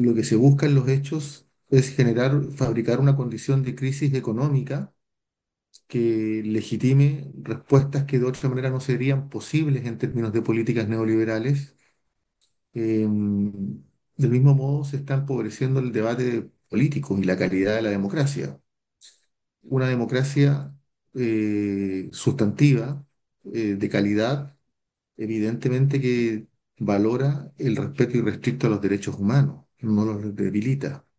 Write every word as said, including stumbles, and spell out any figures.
lo que se busca en los hechos es generar, fabricar una condición de crisis económica que legitime respuestas que de otra manera no serían posibles en términos de políticas neoliberales. Eh, del mismo modo, se está empobreciendo el debate político y la calidad de la democracia. Una democracia eh, sustantiva, eh, de calidad, evidentemente que valora el respeto irrestricto a los derechos humanos, no los debilita.